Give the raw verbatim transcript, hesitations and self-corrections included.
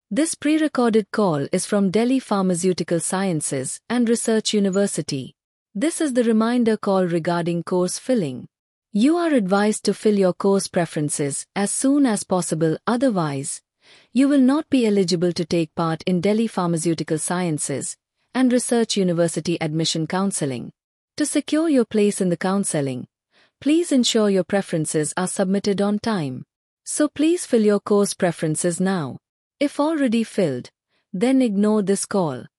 This pre-recorded call is from Delhi Pharmaceutical Sciences and Research University. This is the reminder call regarding course filling. You are advised to fill your course preferences as soon as possible, otherwise, you will not be eligible to take part in Delhi Pharmaceutical Sciences and Research University admission counseling. To secure your place in the counseling, please ensure your preferences are submitted on time. So please fill your course preferences now. If already filled, then ignore this call.